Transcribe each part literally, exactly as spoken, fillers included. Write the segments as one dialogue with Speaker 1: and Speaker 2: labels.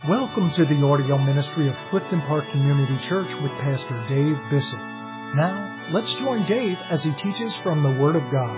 Speaker 1: Welcome to the audio ministry of Clifton Park Community Church with Pastor Dave Bissett. Now, let's join Dave as he teaches from the Word of God.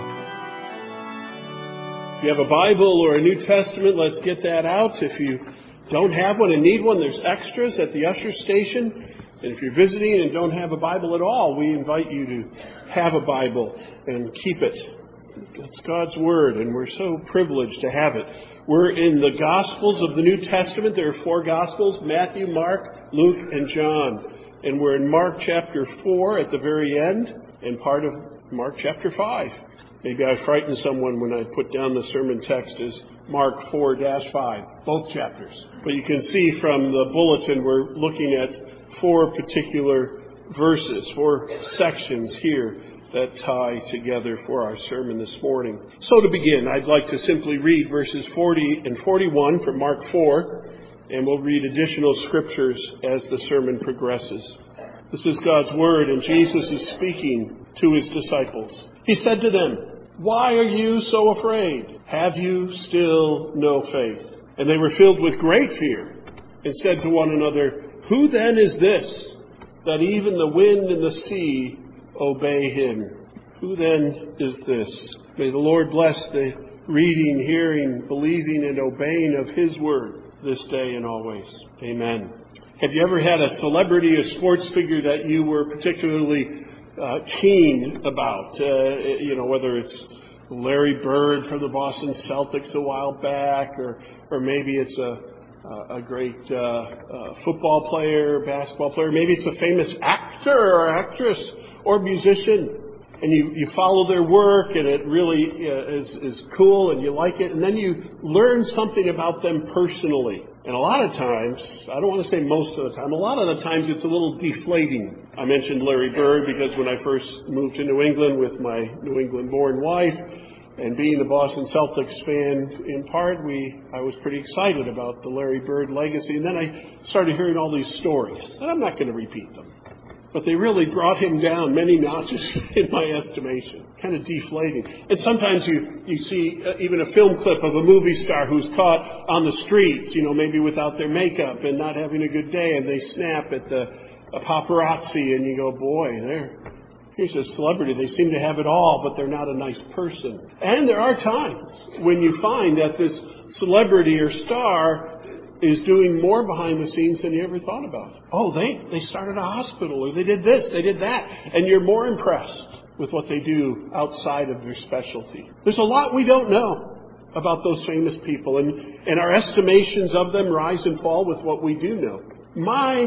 Speaker 2: If you have a Bible or a New Testament, let's get that out. If you don't have one and need one, there's extras at the usher station. And if you're visiting and don't have a Bible at all, we invite you to have a Bible and keep it. It's God's Word, and we're so privileged to have it. We're in the Gospels of the New Testament. There are four Gospels: Matthew, Mark, Luke, and John. And we're in Mark chapter four at the very end, and part of Mark chapter five. Maybe I frightened someone when I put down the sermon text as Mark four dash five, both chapters. But you can see from the bulletin we're looking at four particular verses, four sections here that tie together for our sermon this morning. So to begin, I'd like to simply read verses forty and forty-one from Mark four, and we'll read additional scriptures as the sermon progresses. This is God's Word, and Jesus is speaking to His disciples. He said to them, "Why are you so afraid? Have you still no faith?" And they were filled with great fear and said to one another, "Who then is this, that even the wind and the sea obey Him?" Who then is this? May the Lord bless the reading, hearing, believing, and obeying of His Word this day and always. Amen. Have you ever had a celebrity, a sports figure that you were particularly uh, keen about? Uh, you know, whether it's Larry Bird from the Boston Celtics a while back, or or maybe it's a a great uh, uh, football player, basketball player. Maybe it's a famous actor or actress or musician. And you, you follow their work, and it really uh, is, is cool, and you like it. And then you learn something about them personally. And a lot of times, I don't want to say most of the time, a lot of the times it's a little deflating. I mentioned Larry Bird because when I first moved to New England with my New England-born wife, and being a Boston Celtics fan in part, we I was pretty excited about the Larry Bird legacy. And then I started hearing all these stories. And I'm not going to repeat them. But they really brought him down many notches in my estimation. Kind of deflating. And sometimes you, you see uh, even a film clip of a movie star who's caught on the streets, you know, maybe without their makeup and not having a good day. And they snap at the a paparazzi and you go, boy, they're... Here's a celebrity. They seem to have it all, but they're not a nice person. And there are times when you find that this celebrity or star is doing more behind the scenes than you ever thought about. Oh, they, they started a hospital, or they did this, they did that. And you're more impressed with what they do outside of their specialty. There's a lot we don't know about those famous people, and, and our estimations of them rise and fall with what we do know. My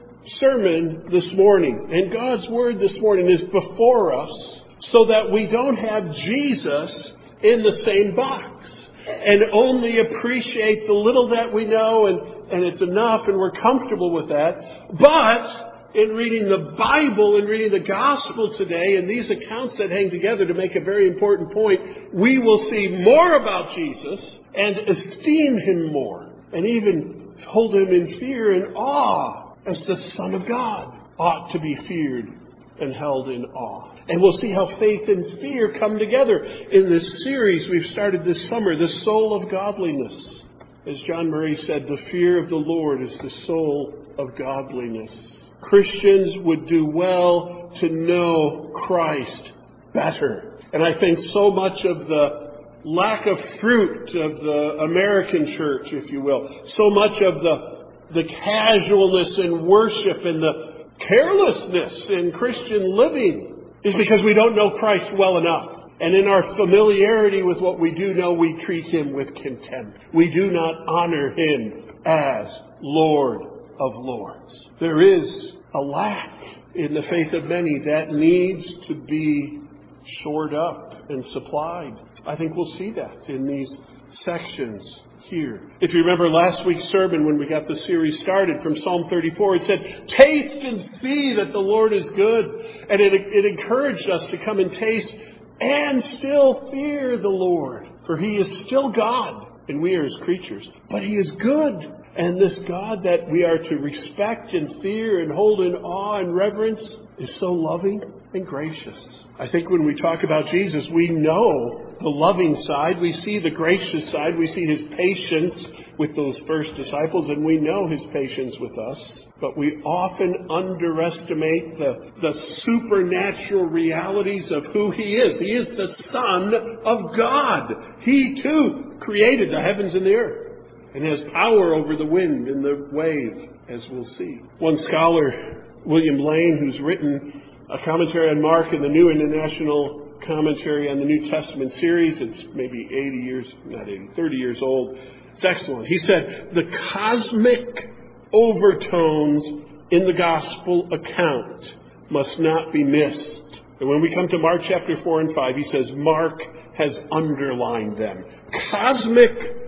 Speaker 2: sermon this morning and God's Word this morning is before us so that we don't have Jesus in the same box and only appreciate the little that we know, and, and it's enough and we're comfortable with that. But in reading the Bible and reading the Gospel today and these accounts that hang together to make a very important point, we will see more about Jesus and esteem Him more and even hold Him in fear and awe, as the Son of God ought to be feared and held in awe. And we'll see how faith and fear come together in this series we've started this summer, The Soul of Godliness. As John Murray said, the fear of the Lord is the soul of godliness. Christians would do well to know Christ better. And I think so much of the lack of fruit of the American church, if you will, so much of the the casualness in worship and the carelessness in Christian living is because we don't know Christ well enough. And in our familiarity with what we do know, we treat Him with contempt. We do not honor Him as Lord of Lords. There is a lack in the faith of many that needs to be shored up and supplied. I think we'll see that in these sections here. If you remember last week's sermon when we got the series started from Psalm thirty-four, it said, "Taste and see that the Lord is good." And it, it encouraged us to come and taste and still fear the Lord. For He is still God, and we are His creatures. But He is good. And this God that we are to respect and fear and hold in awe and reverence is so loving and gracious. I think when we talk about Jesus, we know the loving side. We see the gracious side. We see his patience with those first disciples, and we know his patience with us. But we often underestimate the, the supernatural realities of who he is. He is the Son of God. He, too, created the heavens and the earth and has power over the wind and the wave, as we'll see. One scholar, William Lane, who's written a commentary on Mark in the New International Commentary on the New Testament series. It's maybe eighty years, not eighty, thirty years old. It's excellent. He said, the cosmic overtones in the gospel account must not be missed. And when we come to Mark chapter four and five, he says, Mark has underlined them. Cosmic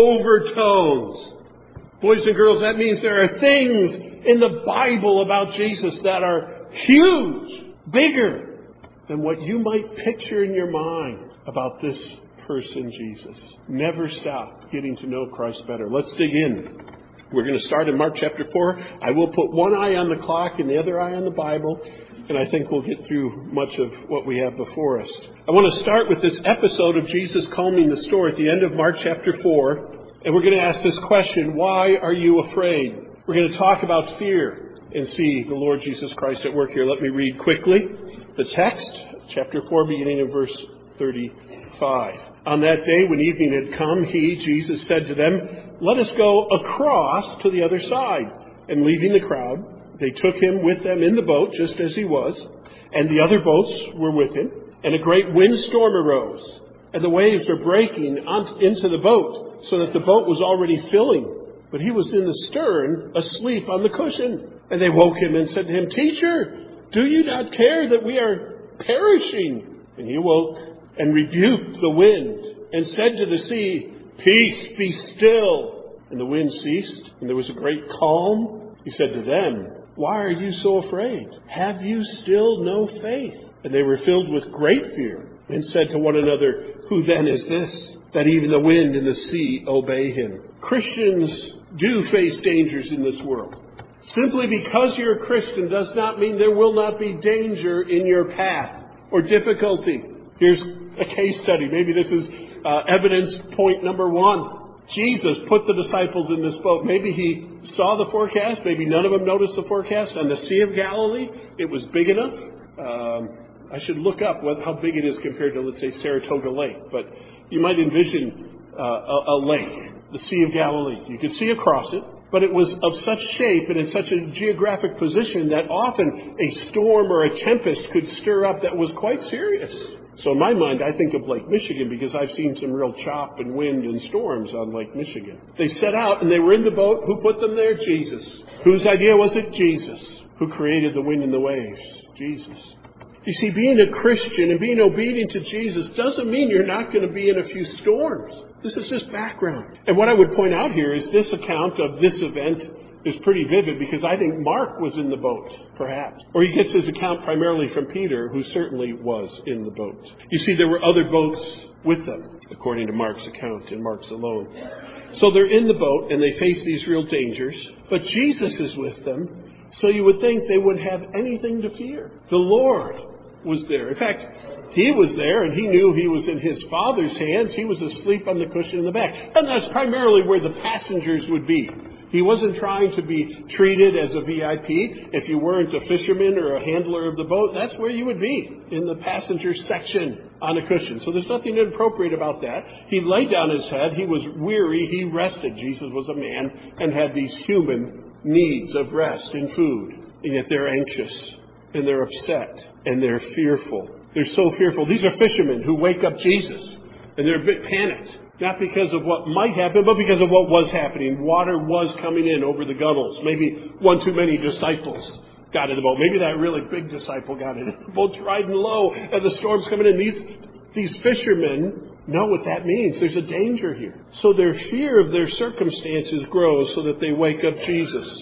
Speaker 2: overtones. Boys and girls, that means there are things in the Bible about Jesus that are huge, bigger than what you might picture in your mind about this person, Jesus. Never stop getting to know Christ better. Let's dig in. We're going to start in Mark chapter four. I will put one eye on the clock and the other eye on the Bible, and I think we'll get through much of what we have before us. I want to start with this episode of Jesus calming the storm at the end of Mark chapter four, and we're going to ask this question: why are you afraid? We're going to talk about fear and see the Lord Jesus Christ at work here. Let me read quickly the text, chapter four, beginning in verse thirty-five. On that day, when evening had come, he, Jesus, said to them, let us go across to the other side. And leaving the crowd, they took him with them in the boat, just as he was. And the other boats were with him. And a great windstorm arose. And the waves were breaking on, into the boat, so that the boat was already filling. But he was in the stern, asleep on the cushion. And they woke him and said to him, Teacher, do you not care that we are perishing? And he awoke and rebuked the wind and said to the sea, Peace, be still. And the wind ceased, and there was a great calm. He said to them, Why are you so afraid? Have you still no faith? And they were filled with great fear and said to one another, Who then is this, that even the wind and the sea obey him? Christians do face dangers in this world. Simply because you're a Christian does not mean there will not be danger in your path or difficulty. Here's a case study. Maybe this is uh, evidence point number one. Jesus put the disciples in this boat. Maybe he saw the forecast. Maybe none of them noticed the forecast. On the Sea of Galilee, it was big enough. Um, I should look up what, how big it is compared to, let's say, Saratoga Lake. But you might envision uh, a, a lake, the Sea of Galilee. You could see across it. But it was of such shape and in such a geographic position that often a storm or a tempest could stir up that was quite serious. So in my mind, I think of Lake Michigan because I've seen some real chop and wind and storms on Lake Michigan. They set out and they were in the boat. Who put them there? Jesus. Whose idea was it? Jesus. Who created the wind and the waves? Jesus. You see, being a Christian and being obedient to Jesus doesn't mean you're not going to be in a few storms. This is just background. And what I would point out here is this account of this event is pretty vivid because I think Mark was in the boat, perhaps. Or he gets his account primarily from Peter, who certainly was in the boat. You see, there were other boats with them, according to Mark's account, and Mark's alone. So they're in the boat and they face these real dangers, but Jesus is with them, so you would think they wouldn't have anything to fear. The Lord was there. In fact, he was there and he knew he was in his Father's hands. He was asleep on the cushion in the back. And that's primarily where the passengers would be. He wasn't trying to be treated as a V I P. If you weren't a fisherman or a handler of the boat, that's where you would be, in the passenger section on a cushion. So there's nothing inappropriate about that. He laid down his head. He was weary. He rested. Jesus was a man and had these human needs of rest and food. And yet they're anxious and they're upset and they're fearful. They're so fearful. These are fishermen who wake up Jesus and they're a bit panicked. Not because of what might happen, but because of what was happening. Water was coming in over the gunnels. Maybe one too many disciples got in the boat. Maybe that really big disciple got in. The boat's riding low and the storm's coming in. These, these fishermen know what that means. There's a danger here. So their fear of their circumstances grows so that they wake up Jesus.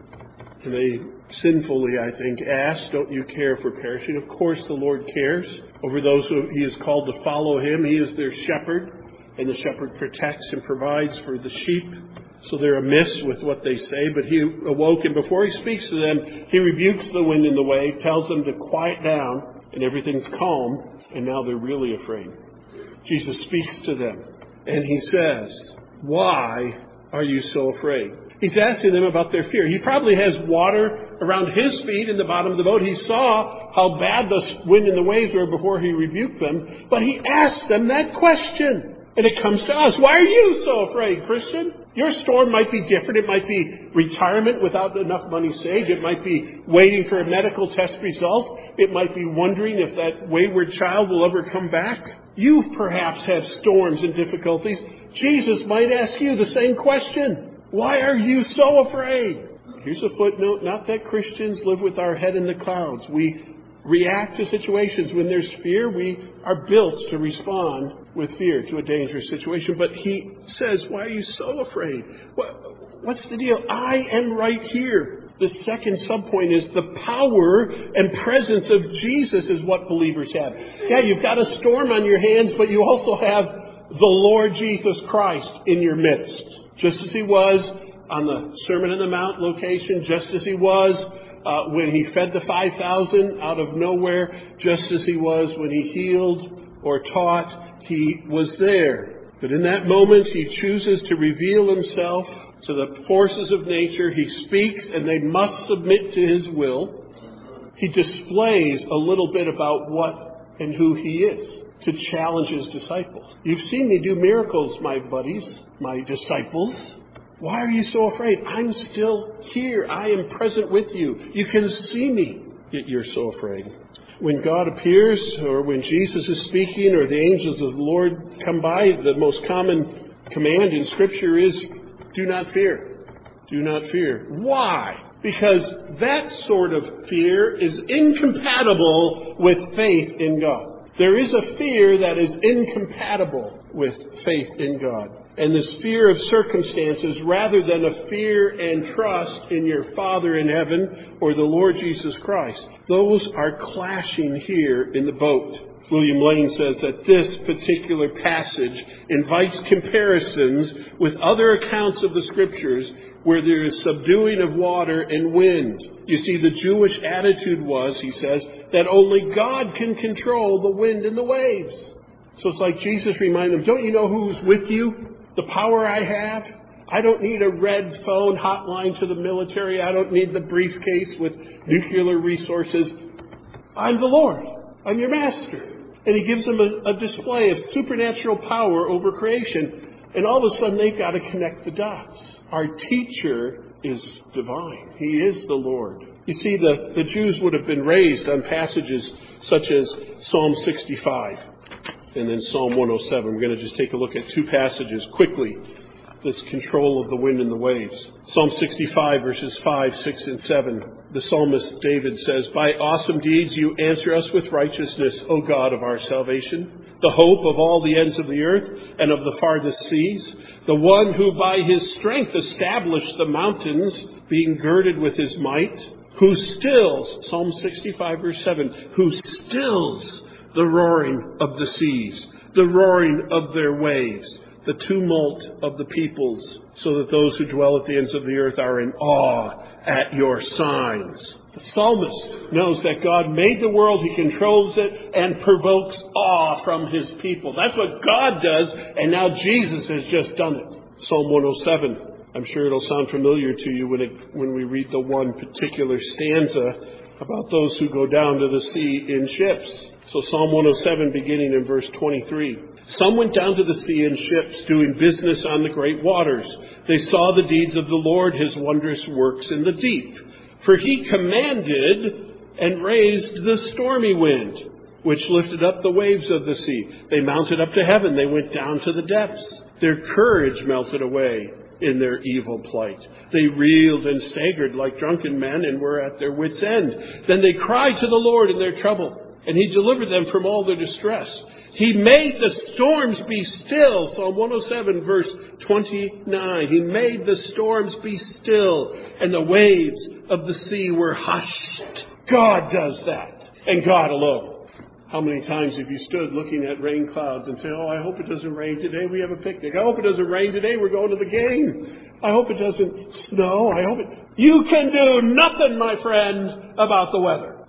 Speaker 2: And they sinfully, I think, ask, don't you care for perishing? Of course the Lord cares over those who he is called to follow him. He is their shepherd. And the shepherd protects and provides for the sheep. So they're amiss with what they say. But he awoke, and before he speaks to them, he rebukes the wind and the wave, tells them to quiet down. and everything's calm, and now they're really afraid. Jesus speaks to them, and he says, why are you so afraid? He's asking them about their fear. He probably has water around his feet in the bottom of the boat. He saw how bad the wind and the waves were before he rebuked them. But he asked them that question. And it comes to us. Why are you so afraid, Christian? Your storm might be different. It might be retirement without enough money saved. It might be waiting for a medical test result. It might be wondering if that wayward child will ever come back. You perhaps have storms and difficulties. Jesus might ask you the same question. Why are you so afraid? Here's a footnote. Not that Christians live with our head in the clouds. We react to situations. When there's fear, we are built to respond with fear to a dangerous situation. But he says, why are you so afraid? What, what's the deal? I am right here. The second subpoint is the power and presence of Jesus is what believers have. Yeah, you've got a storm on your hands, but you also have the Lord Jesus Christ in your midst. Just as he was on the Sermon on the Mount location, just as he was uh, when he fed the five thousand out of nowhere, just as he was when he healed or taught, he was there. But in that moment, he chooses to reveal himself to the forces of nature. He speaks, and they must submit to his will. He displays a little bit about what and who he is to challenge his disciples. You've seen me do miracles, my buddies, my disciples. Why are you so afraid? I'm still here. I am present with you. You can see me, yet you're so afraid. When God appears, or when Jesus is speaking, or the angels of the Lord come by, the most common command in Scripture is, do not fear. Do not fear. Why? Because that sort of fear is incompatible with faith in God. There is a fear that is incompatible with faith in God. And this fear of circumstances, rather than a fear and trust in your Father in heaven or the Lord Jesus Christ, those are clashing here in the boat. William Lane says that this particular passage invites comparisons with other accounts of the Scriptures where there is subduing of water and wind. You see, the Jewish attitude was, he says, that only God can control the wind and the waves. So it's like Jesus reminded them, don't you know who's with you? The power I have? I don't need a red phone hotline to the military. I don't need the briefcase with nuclear resources. I'm the Lord. I'm your master. And he gives them a, a display of supernatural power over creation. And all of a sudden they've got to connect the dots. Our teacher is divine. He is the Lord. You see, the, the Jews would have been raised on passages such as Psalm sixty-five and then Psalm one oh seven. We're going to just take a look at two passages quickly. This control of the wind and the waves. Psalm sixty-five, verses five, six, and seven. The psalmist David says, by awesome deeds you answer us with righteousness, O God of our salvation, the hope of all the ends of the earth and of the farthest seas, the one who by his strength established the mountains, being girded with his might, who stills, Psalm sixty-five, verse seven, who stills the roaring of the seas, the roaring of their waves, the tumult of the peoples, so that those who dwell at the ends of the earth are in awe at your signs. The psalmist knows that God made the world, he controls it, and provokes awe from his people. That's what God does, and now Jesus has just done it. Psalm one oh seven. I'm sure it'll sound familiar to you when, it, when we read the one particular stanza about those who go down to the sea in ships. So Psalm one oh seven, beginning in verse twenty-three. Some went down to the sea in ships, doing business on the great waters. They saw the deeds of the Lord, his wondrous works in the deep. For he commanded and raised the stormy wind, which lifted up the waves of the sea. They mounted up to heaven. They went down to the depths. Their courage melted away in their evil plight. They reeled and staggered like drunken men and were at their wits' end. Then they cried to the Lord in their trouble, and he delivered them from all their distress. He made the storms be still. Psalm one oh seven, verse twenty-nine. He made the storms be still, and the waves of the sea were hushed. God does that, and God alone. How many times have you stood looking at rain clouds and say, oh, I hope it doesn't rain today. We have a picnic. I hope it doesn't rain today. We're going to the game. I hope it doesn't snow. I hope it... You can do nothing, my friend, about the weather.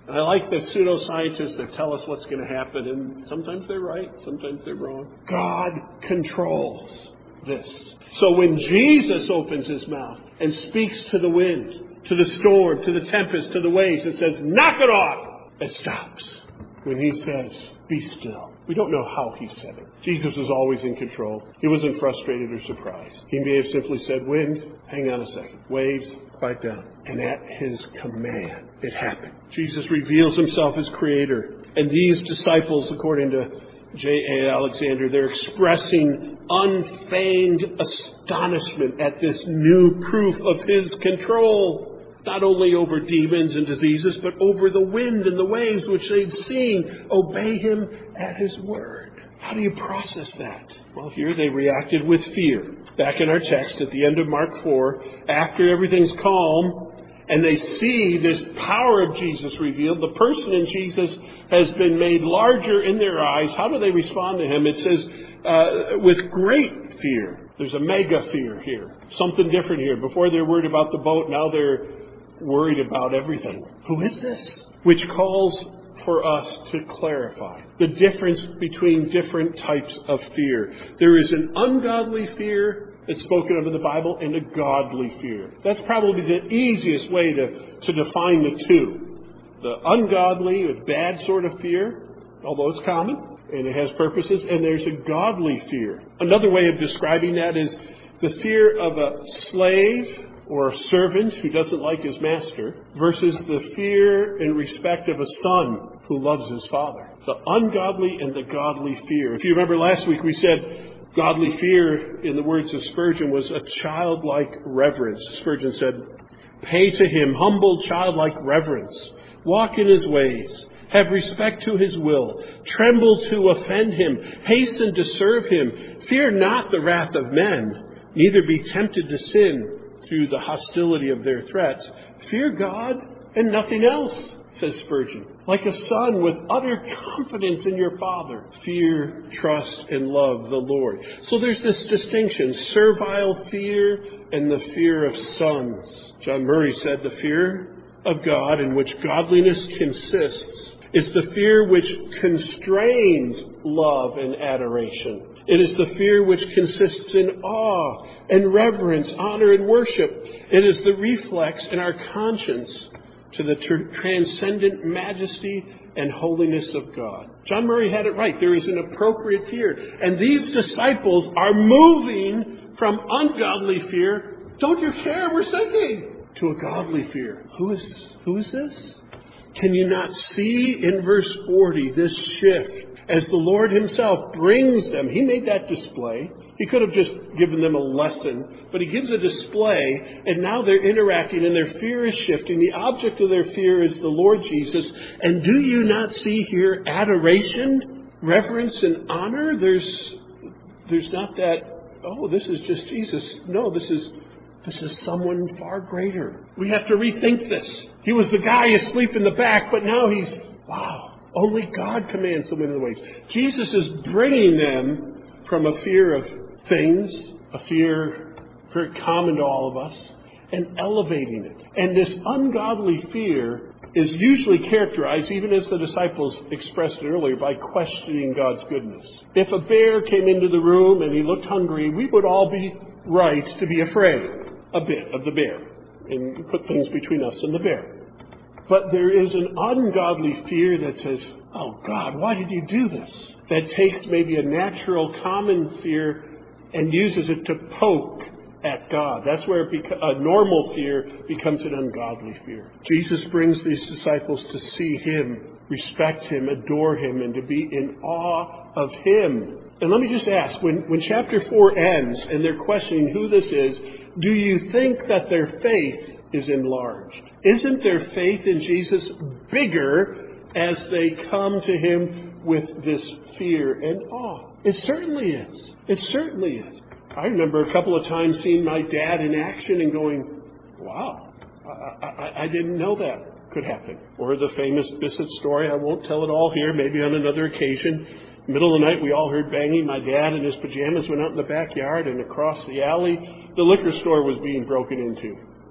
Speaker 2: And I like the pseudoscientists that tell us what's going to happen, and sometimes they're right, sometimes they're wrong. God controls this. So when Jesus opens his mouth and speaks to the wind, to the storm, to the tempest, to the waves, and says, knock it off, it stops. When he says, be still. We don't know how he said it. Jesus was always in control. He wasn't frustrated or surprised. He may have simply said, wind, hang on a second. Waves, quiet down. And at his command, it happened. Jesus reveals himself as creator. And these disciples, according to J A Alexander, they're expressing unfeigned astonishment at this new proof of his control. Not only over demons and diseases, but over the wind and the waves which they'd seen obey him at his word. How do you process that? Well, here they reacted with fear. Back in our text at the end of Mark four, after everything's calm, and they see this power of Jesus revealed, the person in Jesus has been made larger in their eyes. How do they respond to him? It says, uh, with great fear. There's a mega fear here. Something different here. Before they're worried about the boat, now they're worried about everything. Who is this? Which calls for us to clarify the difference between different types of fear. There is an ungodly fear that's spoken of in the Bible and a godly fear. That's probably the easiest way to, to define the two. The ungodly, or bad sort of fear, although it's common and it has purposes, and there's a godly fear. Another way of describing that is the fear of a slave or a servant who doesn't like his master versus the fear and respect of a son who loves his father. The ungodly and the godly fear. If you remember last week we said godly fear, in the words of Spurgeon, was a childlike reverence. Spurgeon said, pay to him humble childlike reverence. Walk in his ways. Have respect to his will. Tremble to offend him. Hasten to serve him. Fear not the wrath of men. Neither be tempted to sin through the hostility of their threats. Fear God and nothing else, says Spurgeon. Like a son with utter confidence in your father. Fear, trust, and love the Lord. So there's this distinction, servile fear and the fear of sons. John Murray said the fear of God in which godliness consists is the fear which constrains love and adoration. It is the fear which consists in awe and reverence, honor and worship. It is the reflex in our conscience to the tr- transcendent majesty and holiness of God. John Murray had it right. There is an appropriate fear. And these disciples are moving from ungodly fear, don't you care, we're sinking, to a godly fear. Who is, who is this? Can you not see in verse forty this shift? As the Lord himself brings them, he made that display. He could have just given them a lesson, but he gives a display, and now they're interacting and their fear is shifting. The object of their fear is the Lord Jesus. And do you not see here adoration, reverence, and honor? There's, there's not that, oh, this is just Jesus. No, this is, this is someone far greater. We have to rethink this. He was the guy asleep in the back, but now he's, wow. Only God commands the wind and the waves. Jesus is bringing them from a fear of things, a fear very common to all of us, and elevating it. And this ungodly fear is usually characterized, even as the disciples expressed it earlier, by questioning God's goodness. If a bear came into the room and he looked hungry, we would all be right to be afraid a bit of the bear and put things between us and the bear. But there is an ungodly fear that says, oh God, why did you do this? That takes maybe a natural common fear and uses it to poke at God. That's where it beca- a normal fear becomes an ungodly fear. Jesus brings these disciples to see him, respect him, adore him, and to be in awe of him. And let me just ask, when, when chapter four ends and they're questioning who this is, do you think that their faith is enlarged? Isn't their faith in Jesus bigger as they come to him with this fear and awe? It certainly is. It certainly is. I remember a couple of times seeing my dad in action and going, wow, I, I, I didn't know that could happen. Or the famous Bissett story, I won't tell it all here, maybe on another occasion. Middle of the night, we all heard banging. My dad in his pajamas went out in the backyard, and across the alley, the liquor store was being broken into.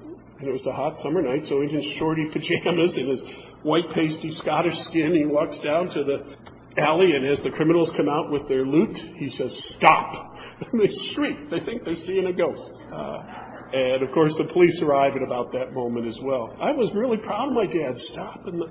Speaker 2: And it was a hot summer night, so in his shorty pajamas and his white pasty Scottish skin, he walks down to the alley, and as the criminals come out with their loot, he says, "Stop!" And they shriek. They think they're seeing a ghost. Uh, and, of course, the police arrive at about that moment as well. I was really proud of my dad. Stop. And the,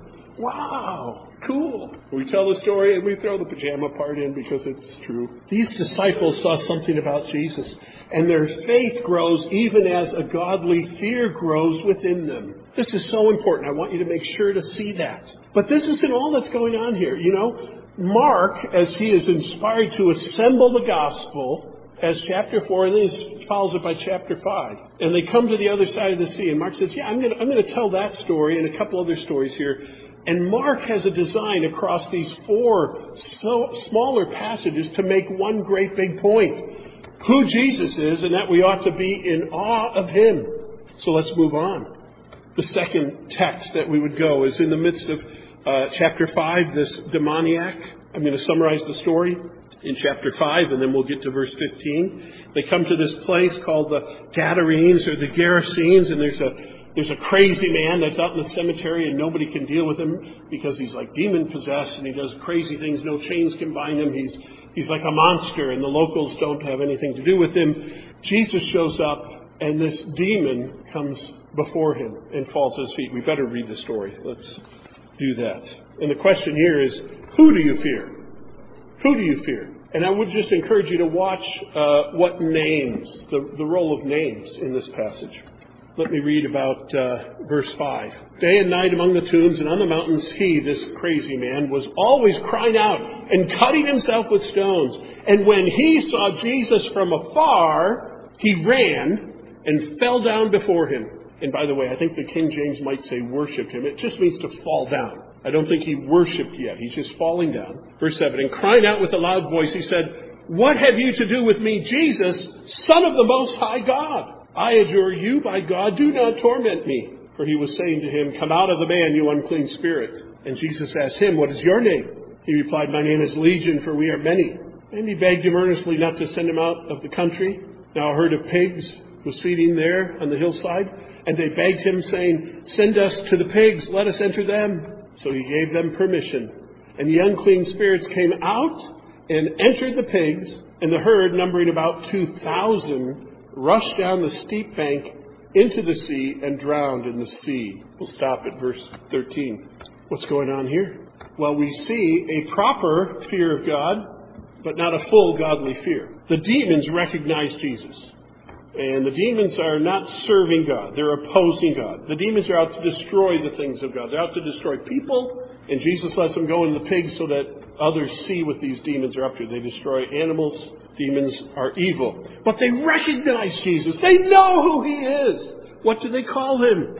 Speaker 2: wow, cool. We tell the story, and we throw the pajama part in because it's true. These disciples saw something about Jesus, and their faith grows even as a godly fear grows within them. This is so important. I want you to make sure to see that. But this isn't all that's going on here. You know, Mark, as he is inspired to assemble the gospel, has chapter four, and then he follows it by chapter five. And they come to the other side of the sea, and Mark says, yeah, I'm going to I'm going to tell that story and a couple other stories here. And Mark has a design across these four so smaller passages to make one great big point. Who Jesus is, and that we ought to be in awe of him. So let's move on. The second text that we would go is in the midst of uh, chapter five, this demoniac. I'm going to summarize the story in chapter five, and then we'll get to verse fifteen. They come to this place called the Gadarenes or the Gerasenes, and there's a there's a crazy man that's out in the cemetery, and nobody can deal with him because he's like demon possessed, and he does crazy things. No chains can bind him. He's he's like a monster, and the locals don't have anything to do with him. Jesus shows up, and this demon comes before him and falls at his feet. We better read the story. Let's do that. And the question here is, who do you fear? Who do you fear? And I would just encourage you to watch uh, what names, the, the role of names in this passage. Let me read about uh, verse five. Day and night among the tombs and on the mountains, he, this crazy man, was always crying out and cutting himself with stones. And when he saw Jesus from afar, he ran and fell down before him. And by the way, I think the King James might say worshipped him. It just means to fall down. I don't think he worshipped yet. He's just falling down. Verse seven, and crying out with a loud voice, he said, "What have you to do with me, Jesus, Son of the Most High God? I adjure you by God, do not torment me." For he was saying to him, "Come out of the man, you unclean spirit." And Jesus asked him, "What is your name?" He replied, "My name is Legion, for we are many." And he begged him earnestly not to send him out of the country. Now a herd of pigs was feeding there on the hillside, and they begged him, saying, "Send us to the pigs, let us enter them." So he gave them permission. And the unclean spirits came out and entered the pigs, and the herd, numbering about two thousand, rushed down the steep bank into the sea and drowned in the sea. We'll stop at verse thirteen. What's going on here? Well, we see a proper fear of God, but not a full godly fear. The demons recognize Jesus. And the demons are not serving God. They're opposing God. The demons are out to destroy the things of God. They're out to destroy people. And Jesus lets them go in the pigs so that others see what these demons are up to. They destroy animals. Demons are evil. But they recognize Jesus. They know who he is. What do they call him?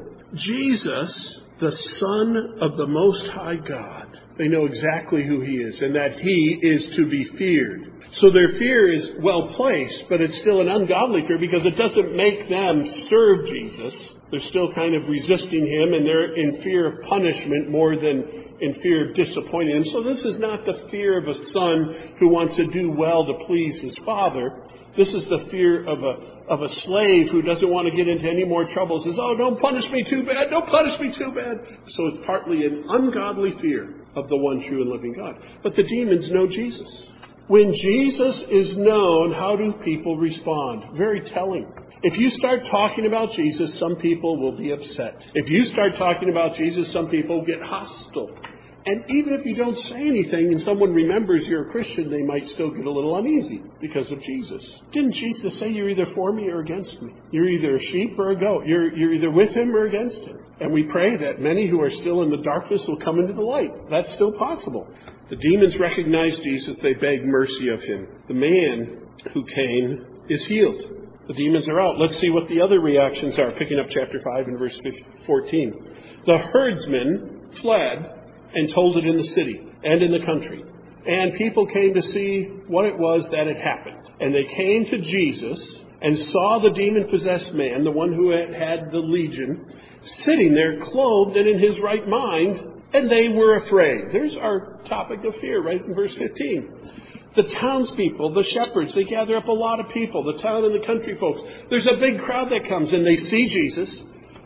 Speaker 2: Jesus, the Son of the Most High God. They know exactly who he is and that he is to be feared. So their fear is well placed, but it's still an ungodly fear because it doesn't make them serve Jesus. They're still kind of resisting him, and they're in fear of punishment more than in fear of disappointing him. So this is not the fear of a son who wants to do well to please his father. This is the fear of a of a slave who doesn't want to get into any more trouble. Says, "Oh, don't punish me too bad. Don't punish me too bad." So it's partly an ungodly fear of the one true and living God. But the demons know Jesus. When Jesus is known, how do people respond? Very telling. If you start talking about Jesus, some people will be upset. If you start talking about Jesus, some people get hostile. And even if you don't say anything and someone remembers you're a Christian, they might still get a little uneasy because of Jesus. Didn't Jesus say you're either for me or against me? You're either a sheep or a goat. You're, you're either with him or against him. And we pray that many who are still in the darkness will come into the light. That's still possible. The demons recognize Jesus. They beg mercy of him. The man who came is healed. The demons are out. Let's see what the other reactions are. Picking up chapter five and verse fourteen. The herdsmen fled and told it in the city and in the country. And people came to see what it was that had happened. And they came to Jesus and saw the demon-possessed man, the one who had had the legion, sitting there clothed and in his right mind, and they were afraid. There's our topic of fear right in verse fifteen. The townspeople, the shepherds, they gather up a lot of people, the town and the country folks. There's a big crowd that comes, and they see Jesus.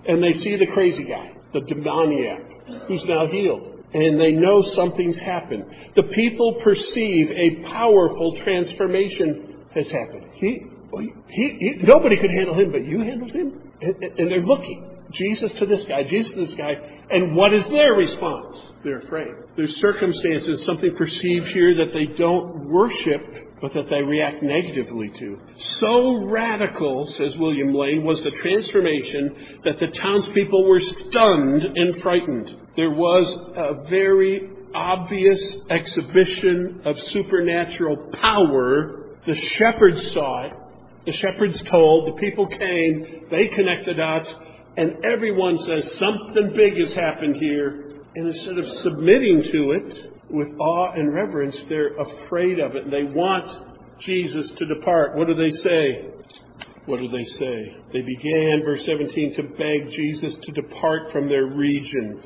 Speaker 2: and they see the crazy guy, the demoniac, who's now healed. And they know something's happened. The people perceive a powerful transformation has happened. He, he, he, nobody could handle him, but you handled him? And, and they're looking. Jesus to this guy, Jesus to this guy. And what is their response? They're afraid. There's circumstances, something perceived here that they don't worship, but that they react negatively to. So radical, says William Lane, was the transformation that the townspeople were stunned and frightened. There was a very obvious exhibition of supernatural power. The shepherds saw it. The shepherds told. The people came. They connect the dots. And everyone says something big has happened here. And instead of submitting to it with awe and reverence, they're afraid of it. And they want Jesus to depart. What do they say? What do they say? They began, verse seventeen, to beg Jesus to depart from their region.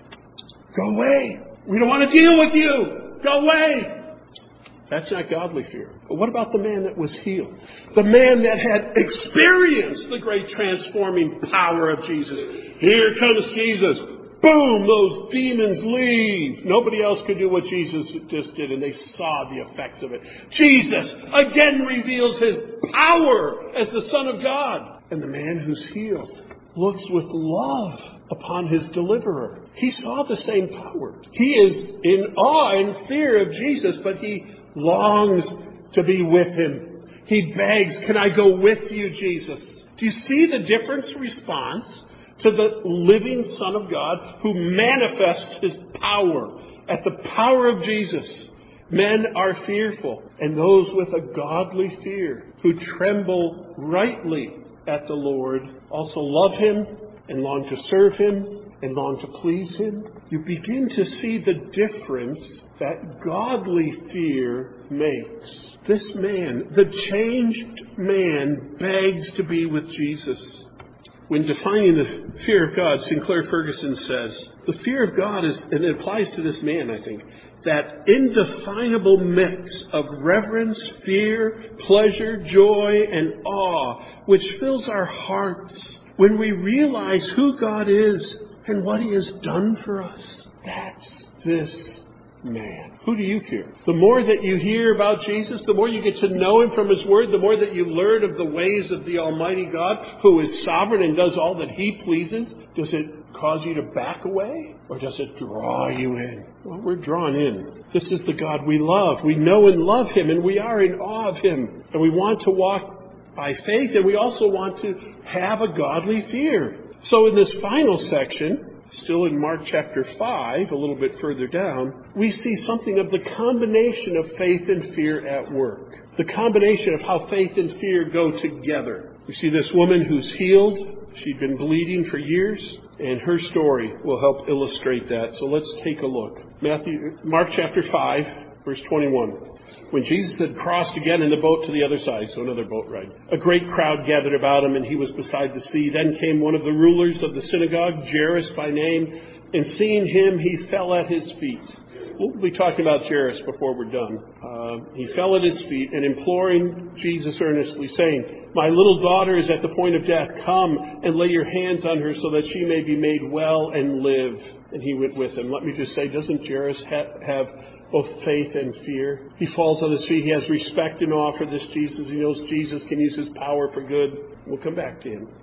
Speaker 2: Go away. We don't want to deal with you. Go away. That's not godly fear. But what about the man that was healed? The man that had experienced the great transforming power of Jesus. Here comes Jesus. Boom, those demons leave. Nobody else could do what Jesus just did, and they saw the effects of it. Jesus again reveals his power as the Son of God. And the man who's healed looks with love upon his deliverer. He saw the same power. He is in awe and fear of Jesus, but he longs to be with him. He begs, can I go with you, Jesus? Do you see the different response to the living Son of God who manifests his power? At the power of Jesus, men are fearful, and those with a godly fear who tremble rightly at the Lord also love him and long to serve him and long to please him. You begin to see the difference that godly fear makes. This man, the changed man, begs to be with Jesus. When defining the fear of God, Sinclair Ferguson says, the fear of God is, and it applies to this man, I think, that indefinable mix of reverence, fear, pleasure, joy, and awe, which fills our hearts when we realize who God is and what he has done for us. That's this man. Who do you fear? The more that you hear about Jesus, the more you get to know him from his word, the more that you learn of the ways of the Almighty God who is sovereign and does all that he pleases, does it cause you to back away? Or does it draw you in? Well, we're drawn in. This is the God we love. We know and love him, and we are in awe of him. And we want to walk by faith, and we also want to have a godly fear. So in this final section, still in Mark chapter five, a little bit further down, we see something of the combination of faith and fear at work. The combination of how faith and fear go together. We see this woman who's healed. She'd been bleeding for years, and her story will help illustrate that. So let's take a look. Matthew, Mark chapter five, verse twenty-one. When Jesus had crossed again in the boat to the other side, so another boat ride, a great crowd gathered about him, and he was beside the sea. Then came one of the rulers of the synagogue, Jairus by name, and seeing him, he fell at his feet. We'll be talking about Jairus before we're done. Uh, he fell at his feet and imploring Jesus earnestly, saying, my little daughter is at the point of death. Come and lay your hands on her so that she may be made well and live. And he went with him. Let me just say, doesn't Jairus ha- have both faith and fear? He falls on his feet. He has respect and awe for this Jesus. He knows Jesus can use his power for good. We'll come back to him.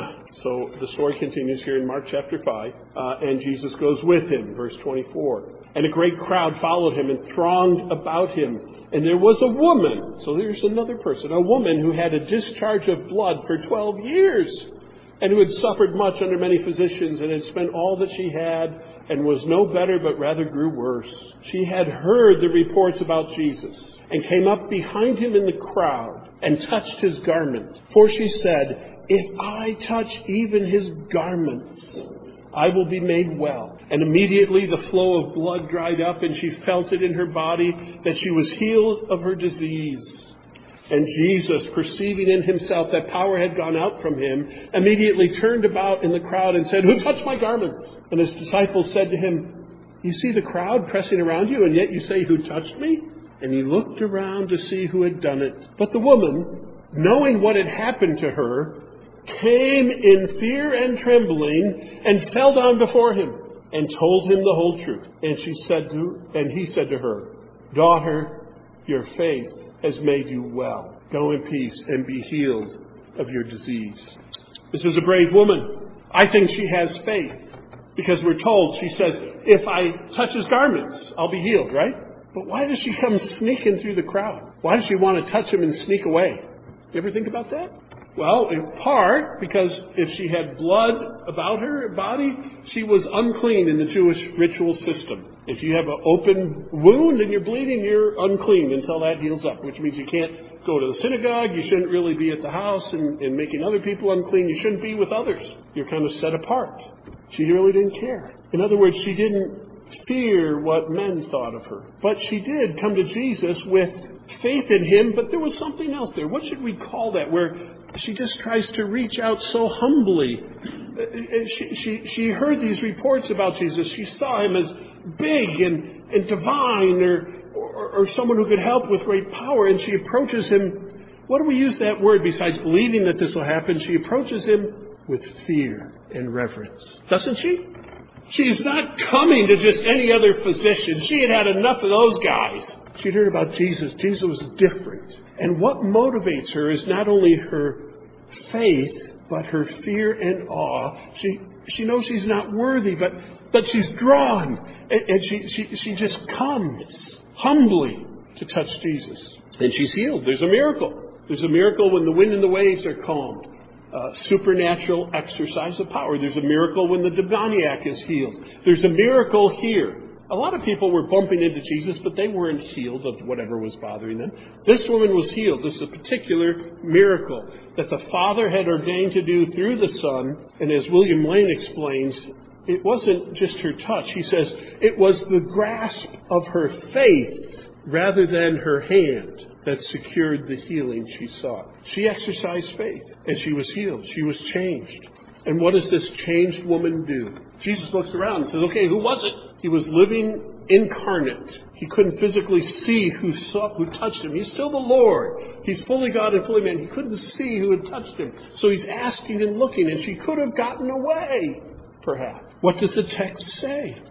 Speaker 2: So the story continues here in Mark chapter five, uh, and Jesus goes with him, verse twenty-four. And a great crowd followed him and thronged about him. And there was a woman, so there's another person, a woman who had a discharge of blood for twelve years, and who had suffered much under many physicians, and had spent all that she had, and was no better, but rather grew worse. She had heard the reports about Jesus, and came up behind him in the crowd, and touched his garment. For she said, if I touch even his garments, I will be made well. And immediately the flow of blood dried up, and she felt it in her body that she was healed of her disease. And Jesus, perceiving in himself that power had gone out from him, immediately turned about in the crowd and said, who touched my garments? And his disciples said to him, you see the crowd pressing around you, and yet you say, who touched me? And he looked around to see who had done it. But the woman, knowing what had happened to her, came in fear and trembling and fell down before him and told him the whole truth. And she said to, and he said to her, "Daughter, your faith has made you well. Go in peace and be healed of your disease." This is a brave woman. I think she has faith because we're told, she says, if I touch his garments, I'll be healed, right? But why does she come sneaking through the crowd? Why does she want to touch him and sneak away? You ever think about that? Well, in part because if she had blood about her body, she was unclean in the Jewish ritual system. If you have an open wound and you're bleeding, you're unclean until that heals up, which means you can't go to the synagogue. You shouldn't really be at the house and, and making other people unclean. You shouldn't be with others. You're kind of set apart. She really didn't care. In other words, she didn't fear what men thought of her. But she did come to Jesus with faith in him, but there was something else there. What should we call that? Where she just tries to reach out so humbly. She, she, she heard these reports about Jesus. She saw him as big and, and divine, or, or, or someone who could help with great power. And she approaches him. What do we use that word besides believing that this will happen? She approaches him with fear and reverence. Doesn't she? She's not coming to just any other physician. She had had enough of those guys. She'd heard about Jesus. Jesus was different. And what motivates her is not only her faith, but her fear and awe. She she knows she's not worthy, but, but she's drawn. And, and she, she, she just comes humbly to touch Jesus. And she's healed. There's a miracle. There's a miracle when the wind and the waves are calmed. Uh, supernatural exercise of power. There's a miracle when the demoniac is healed. There's a miracle here. A lot of people were bumping into Jesus, but they weren't healed of whatever was bothering them. This woman was healed. This is a particular miracle that the Father had ordained to do through the Son. And as William Lane explains, it wasn't just her touch. He says it was the grasp of her faith rather than her hand that secured the healing she sought. She exercised faith, and she was healed. She was changed. And what does this changed woman do? Jesus looks around and says, okay, who was it? He was living incarnate. He couldn't physically see who saw, who touched him. He's still the Lord. He's fully God and fully man. He couldn't see who had touched him. So he's asking and looking, and she could have gotten away, perhaps. What does the text say?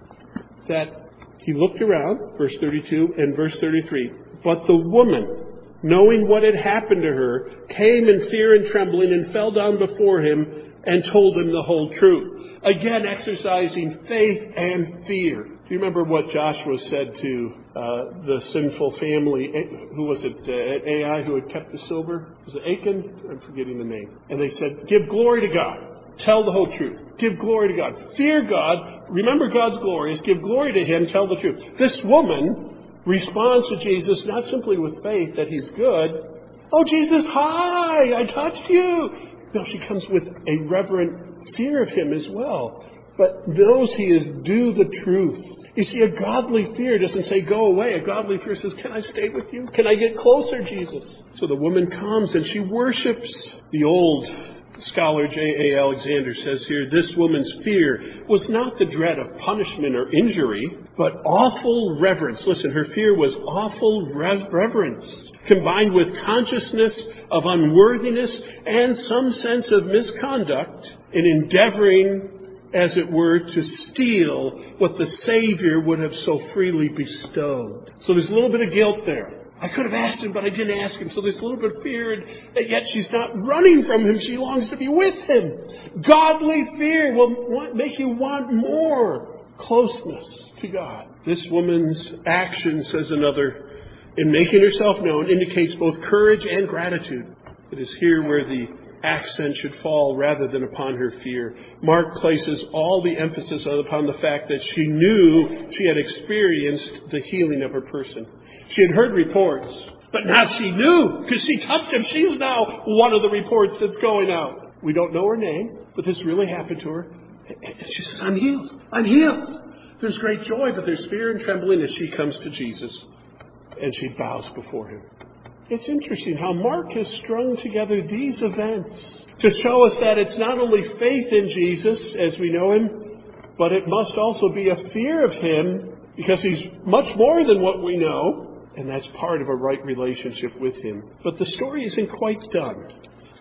Speaker 2: That he looked around, verse thirty-two and verse thirty-three. But the woman, knowing what had happened to her, came in fear and trembling and fell down before him and told him the whole truth. Again, exercising faith and fear. Do you remember what Joshua said to uh, the sinful family? Who was it? Uh, Ai who had kept the silver? Was it Achan? I'm forgetting the name. And they said, give glory to God. Tell the whole truth. Give glory to God. Fear God. Remember God's glories. Give glory to him. Tell the truth. This woman responds to Jesus not simply with faith that he's good. Oh, Jesus, hi, I touched you. No, she comes with a reverent fear of him as well, but knows he is due the truth. You see, a godly fear doesn't say go away. A godly fear says, can I stay with you? Can I get closer, Jesus? So the woman comes and she worships. The old scholar J A Alexander says here, this woman's fear was not the dread of punishment or injury, but awful reverence. Listen, her fear was awful rev- reverence, combined with consciousness of unworthiness and some sense of misconduct in endeavoring, as it were, to steal what the Savior would have so freely bestowed. So there's a little bit of guilt there. I could have asked him, but I didn't ask him. So there's a little bit of fear, and yet she's not running from him. She longs to be with him. Godly fear will make you want more closeness to God. This woman's action, says another, in making herself known, indicates both courage and gratitude. It is here where the accent should fall rather than upon her fear. Mark places all the emphasis upon the fact that she knew she had experienced the healing of her person. She had heard reports, but now she knew because she touched him. She's now one of the reports that's going out. We don't know her name, but this really happened to her. And she says, I'm healed. I'm healed. There's great joy, but there's fear and trembling as she comes to Jesus, and she bows before him. It's interesting how Mark has strung together these events to show us that it's not only faith in Jesus as we know him, but it must also be a fear of him because he's much more than what we know, and that's part of a right relationship with him. But the story isn't quite done.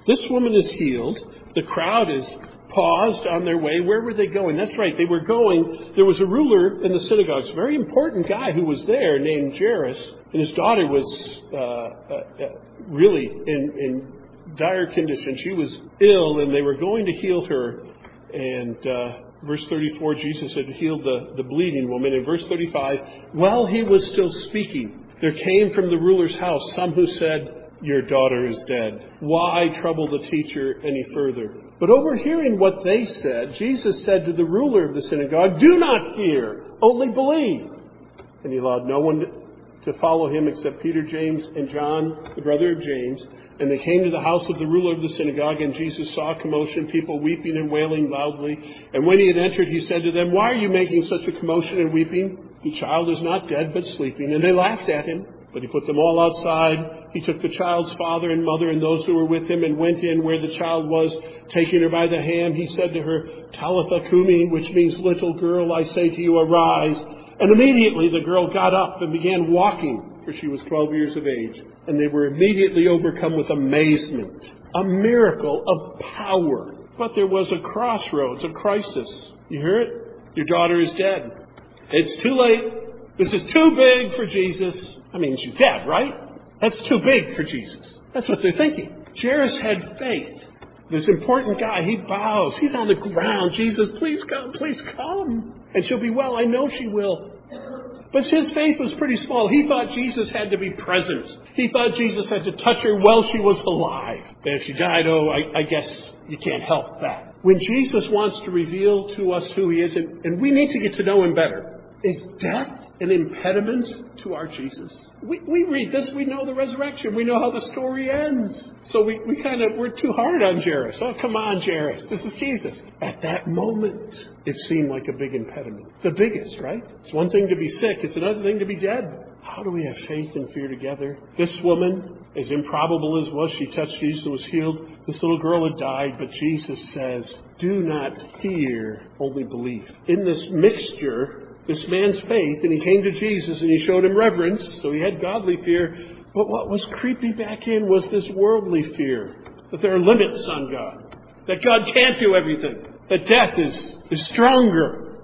Speaker 2: This woman is healed. The crowd is paused on their way. Where were they going? That's right. They were going. There was a ruler in the synagogue, a very important guy who was there named Jairus. And his daughter was uh, uh, really in, in dire condition. She was ill, and they were going to heal her. And uh, verse thirty-four, Jesus had healed the, the bleeding woman. In verse thirty-five, while he was still speaking, there came from the ruler's house some who said, "Your daughter is dead. Why trouble the teacher any further?" But overhearing what they said, Jesus said to the ruler of the synagogue, "Do not fear, only believe." And he allowed no one to follow him except Peter, James, and John, the brother of James. And they came to the house of the ruler of the synagogue, and Jesus saw a commotion, people weeping and wailing loudly. And when he had entered, he said to them, "Why are you making such a commotion and weeping? The child is not dead, but sleeping." And they laughed at him. But he put them all outside. He took the child's father and mother and those who were with him and went in where the child was. Taking her by the hand, he said to her, "Talitha Kumi," which means, "Little girl, I say to you, arise." And immediately the girl got up and began walking, for she was twelve years of age. And they were immediately overcome with amazement. A miracle of power. But there was a crossroads, a crisis. You hear it? Your daughter is dead. It's too late. This is too big for Jesus. I mean, she's dead, right? That's too big for Jesus. That's what they're thinking. Jairus had faith. This important guy, he bows. He's on the ground. "Jesus, please come, please come. And she'll be well. I know she will." But his faith was pretty small. He thought Jesus had to be present. He thought Jesus had to touch her while she was alive. And if she died, oh, I, I guess you can't help that. When Jesus wants to reveal to us who he is, and, and we need to get to know him better, is death an impediment to our Jesus? We, we read this, we know the resurrection, we know how the story ends. So we, we kind of, we're too hard on Jairus. Oh, come on, Jairus, this is Jesus. At that moment, it seemed like a big impediment. The biggest, right? It's one thing to be sick, it's another thing to be dead. How do we have faith and fear together? This woman, as improbable as was, she touched Jesus and was healed. This little girl had died, but Jesus says, "Do not fear, only believe." In this mixture, this man's faith, and he came to Jesus and he showed him reverence, so he had godly fear. But what was creeping back in was this worldly fear, that there are limits on God, that God can't do everything, that death is, is stronger.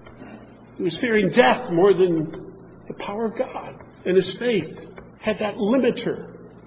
Speaker 2: He was fearing death more than the power of God, and his faith had that limiter.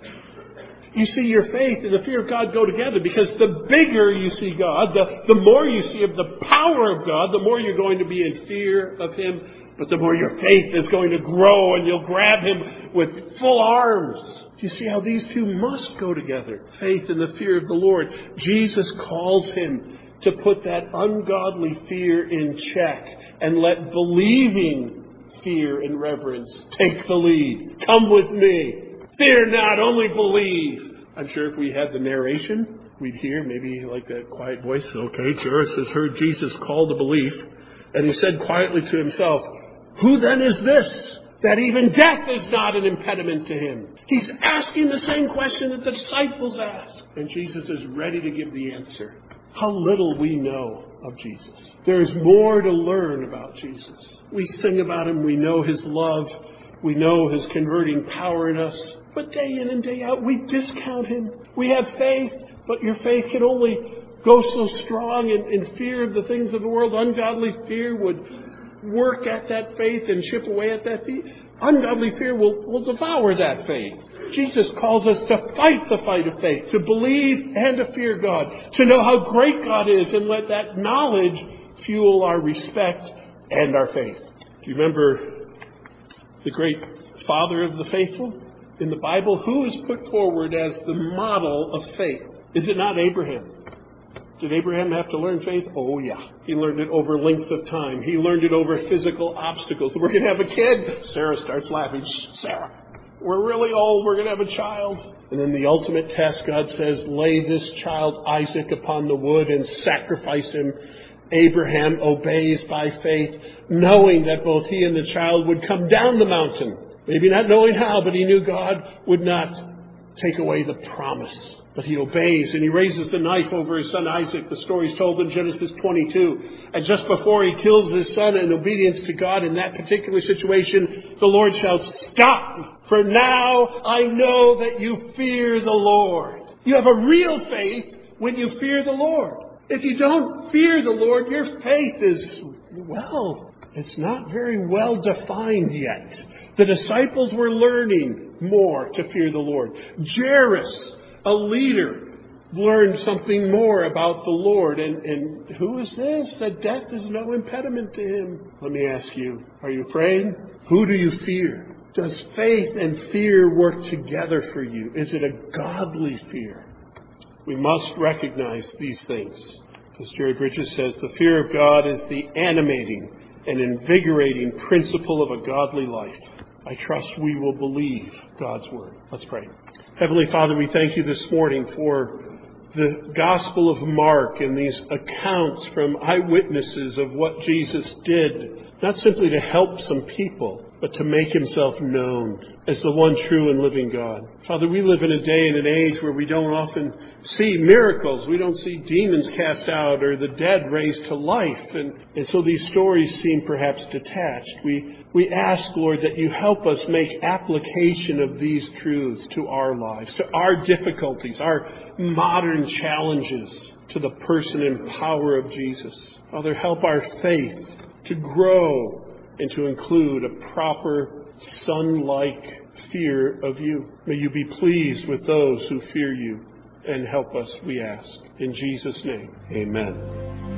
Speaker 2: You see, your faith and the fear of God go together, because the bigger you see God, the, the more you see of the power of God, the more you're going to be in fear of him, but the more your faith is going to grow and you'll grab him with full arms. Do you see how these two must go together? Faith and the fear of the Lord. Jesus calls him to put that ungodly fear in check and let believing fear and reverence take the lead. Come with me. Fear not, only believe. I'm sure if we had the narration, we'd hear maybe like that quiet voice. Okay, Jairus has heard Jesus call to belief. And he said quietly to himself, "Who then is this, that even death is not an impediment to him?" He's asking the same question that the disciples asked. And Jesus is ready to give the answer. How little we know of Jesus. There is more to learn about Jesus. We sing about him. We know his love. We know his converting power in us. But day in and day out, we discount him. We have faith, but your faith can only go so strong in, in fear of the things of the world. Ungodly fear would work at that faith and chip away at that faith. Ungodly fear will, will devour that faith. Jesus calls us to fight the fight of faith, to believe and to fear God, to know how great God is, and let that knowledge fuel our respect and our faith. Do you remember the great father of the faithful in the Bible? Who is put forward as the model of faith? Is it not Abraham? Did Abraham have to learn faith? Oh, yeah. He learned it over length of time. He learned it over physical obstacles. We're going to have a kid. Sarah starts laughing. Shh, Sarah, we're really old. We're going to have a child. And then the ultimate test, God says, lay this child Isaac upon the wood and sacrifice him. Abraham obeys by faith, knowing that both he and the child would come down the mountain. Maybe not knowing how, but he knew God would not take away the promise. But he obeys, and he raises the knife over his son Isaac. The story is told in Genesis twenty-two. And just before he kills his son in obedience to God in that particular situation, the Lord shouts, "Stop! For now I know that you fear the Lord." You have a real faith when you fear the Lord. If you don't fear the Lord, your faith is, well, it's not very well defined yet. The disciples were learning more to fear the Lord. Jairus, a leader, learned something more about the Lord. And, and who is this? That death is no impediment to him. Let me ask you, are you afraid? Who do you fear? Does faith and fear work together for you? Is it a godly fear? We must recognize these things. As Jerry Bridges says, the fear of God is the animating and invigorating principle of a godly life. I trust we will believe God's word. Let's pray. Heavenly Father, we thank you this morning for the Gospel of Mark and these accounts from eyewitnesses of what Jesus did, not simply to help some people, but to make himself known as the one true and living God. Father, we live in a day and an age where we don't often see miracles. We don't see demons cast out or the dead raised to life. And, and so these stories seem perhaps detached. We, we ask, Lord, that you help us make application of these truths to our lives, to our difficulties, our modern challenges, to the person and power of Jesus. Father, help our faith to grow and to include a proper son-like fear of you. May you be pleased with those who fear you and help us, we ask. In Jesus' name, amen.